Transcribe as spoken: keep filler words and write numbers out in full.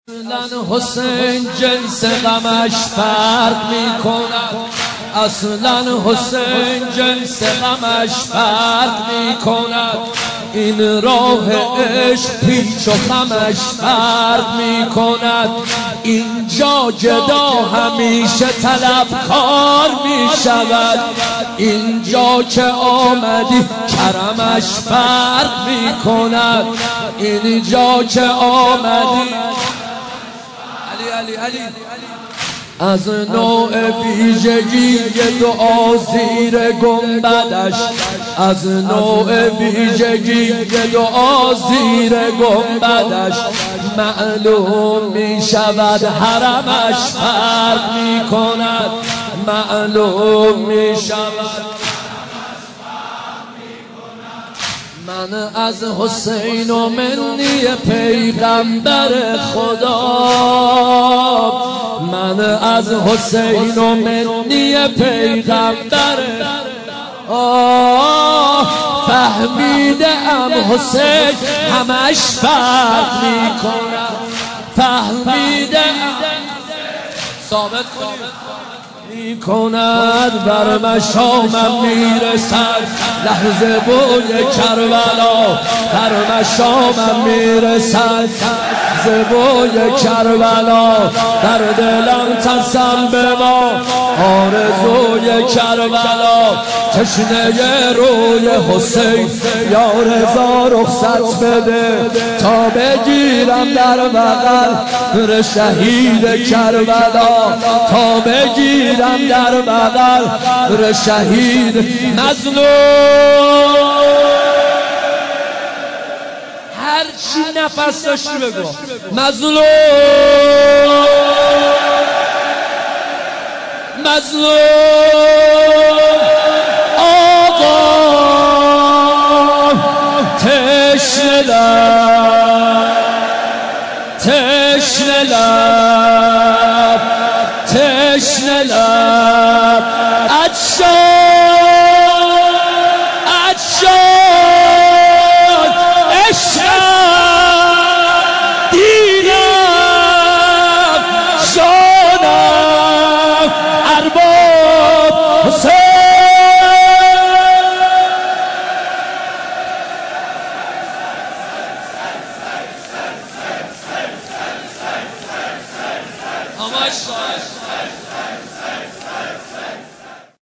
اصلا حسین جنس غمش فرق می کند، اصلا حسین جنس غمش فرق می کند. این راه عشق پیچ و خمش فرق می کند. اینجا جدا همیشه طلبکار می شود. اینجا که آمدی کرمش فرق می کند. اینجا که آمدی علی علی از نوع ویژگی دعا زیر گنبدش، از نوع ویژگی دعا زیر گنبدش معلوم می شود حرمش فرق می کند. معلوم می شود. من از حسین و منی پیغمبر خدا، من از حسین و منی پیغمبر آه فهمیدم حسین همش فرق می کند. فهمیدم ثابت می کند. بر مشامم میرسد لحظه بوی کربلا، بر مشامم میرسد لحظه بوی کربلا. در دلم تسم به ما آرزوی کربلا. تشنه روی حسین یا رضا رخصت بده تا بگیرم در بغل نور شهید کربلا، تا بگیرم در بغل نور شهید مظلوم. هر چی نفس داشتی بگو مظلوم مظلوم. آقا تشنه لب تشنه لب